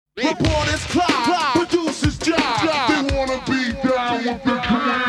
Reporters clock, producers job. They wanna be down with the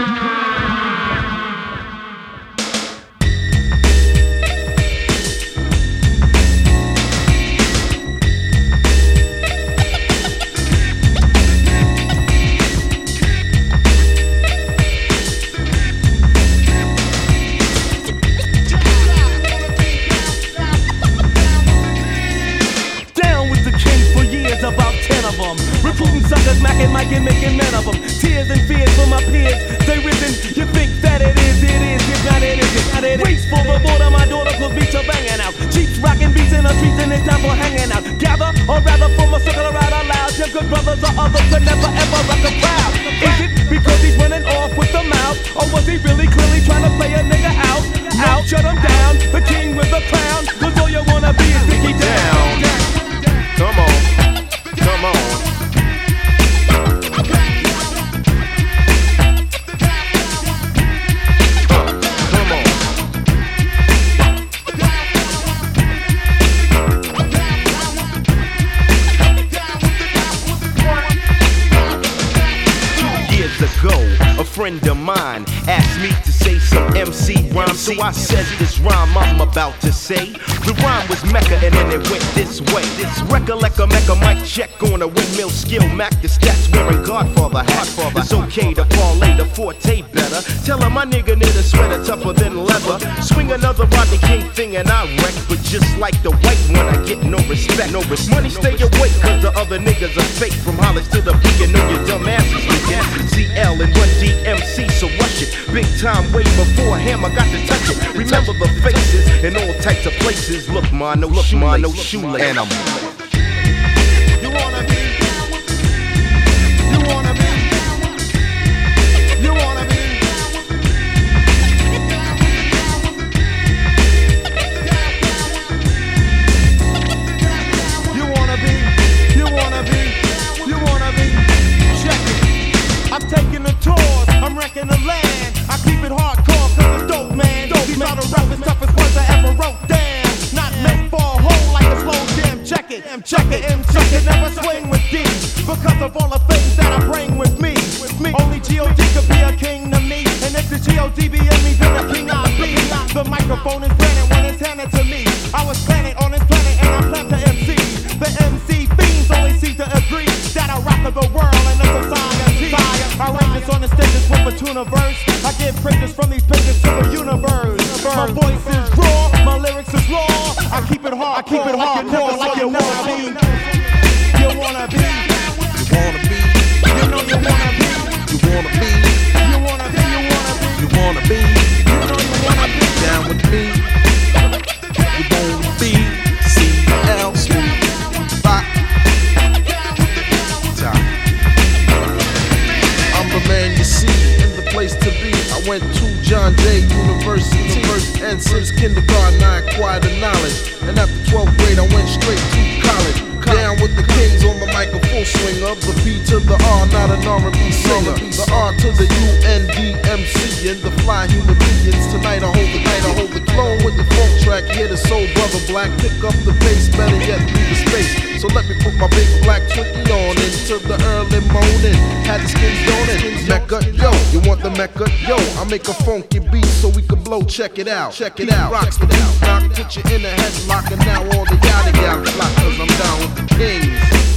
about 10 of them. Recruiting suckers, macking, micing, making men of them. Tears and fears for my peers, they risen. You think that it is, if not it isn't. Race for the border, my daughter, cause beats are banging out. Cheeks rocking beats in the streets and it's time for hanging out. Gather, or rather form a circle right out loud. Just cause brothers or others could never ever rock a crowd. Is it because he's running off with the mouth? Or was he really clearly trying to play a nigga out? Out, shut him down, the king with the crown. Cause all you wanna be is Dickie down. Come on. Come on. Come on. Years ago, a friend of mine asked me to say some MC rhyme, so I said this rhyme I'm about to say. The rhyme was Mecca and then it went this way. Recollect a Mecca mic check on a windmill skill Mac. The stats wearing Godfather hat. It's okay to parlay the forte better. Tell her my nigga knit a sweater tougher than leather. Swing another Rodney King thing and I wreck. But just like the white one, I get no respect. Money stay awake cause the other niggas are fake. From Hollis to the peak, you know your dumb asses nigga. CL and Run DMC, so rush it. Big time way before Hammer got to touch it. Remember the faces in all types of places. Look, ma, no shoelace. And I'm You wanna be? You wanna be? You wanna be? You wanna be? You wanna be? You wanna be? Check it. I'm taking the tours. I'm wrecking the land. I keep it hardcore cause it's dope, man. These are the roughest, toughest words I ever wrote down. Not meant for a hole like a slow jam. Check it, never swing with D. Because of all the things that I bring with me. Only G.O.D. could be a king to me. And if the G.O.D. be in me, then the king I'll be. The microphone is granted when it's handed to me. I was planted on this planet and I plan to MC. The MC fiends only seem to agree that I rock the world and it's a society. I write this on the stages with a tuna verse. I give praises from these pages to the universe. My voice is raw, my lyrics is raw. I keep it hard, like you wanna be. You wanna be. you wanna be. You know you wanna be. You wanna be. You wanna be. You wanna be. You wanna be. You know you wanna be. Down with me. You wanna be. CL Smooth Rock. I'm the man you see in the place to be. I went to John Jay University, and since kindergarten I acquired the knowledge. And after 12th grade I went straight to college. Down with the kings on the mic, a full swing of the P to the R, not an R&B singer. The R to the UNDMC and the fly human beings. Tonight I hold the clone with the funk track. Hear the soul brother black, pick up the pace, better yet leave the space. So let me put my big black Twinkie on into the early morning. Had the skins on it. Mecca, yo, you want the Mecca? Yo, I make a funky beat so we can blow. Check it out. Rocks the beat knock, put you in a headlock, and now all the yada yada block, cause I'm down with the kings.